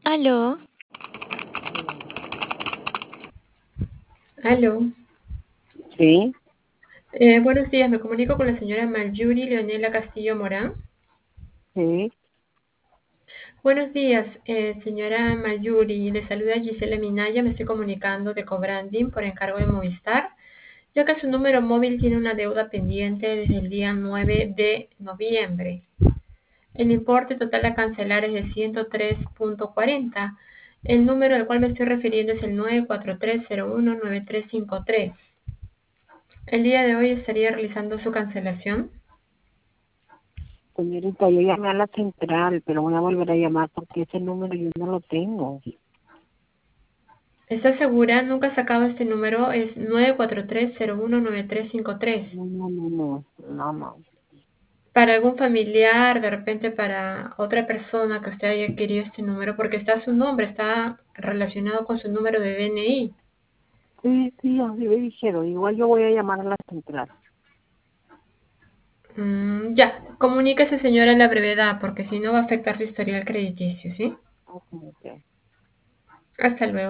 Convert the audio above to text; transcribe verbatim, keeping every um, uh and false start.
Aló, Aló. Sí, Eh, buenos días, me comunico con la señora Marjorie Leonela Castillo Morán. sí, Buenos días, eh, señora Marjorie, le saluda Gisela Minaya, me estoy comunicando de Cobranding por encargo de Movistar, ya que su número móvil tiene una deuda pendiente desde el día nueve de noviembre. El importe total a cancelar es de ciento tres punto cuarenta. El número al cual me estoy refiriendo es el nueve cuatro tres cero uno nueve tres cinco tres. El día de hoy estaría realizando su cancelación. señorita, yo llamé a la central, pero voy a volver a llamar porque ese número yo no lo tengo. ¿Está segura? Nunca ha sacado este número, es nueve cuatro tres cero uno nueve tres cinco tres. No, no, no, no, no, no. Para algún familiar, de repente para otra persona que usted haya adquirido este número, porque está su nombre, está relacionado con su número de D N I. Sí, sí, así me dijeron. Igual yo voy a llamar a la central. Mm, ya, comuníquese señora en la brevedad, porque si no va a afectar su historial crediticio, ¿sí? Ok, ok. Hasta luego.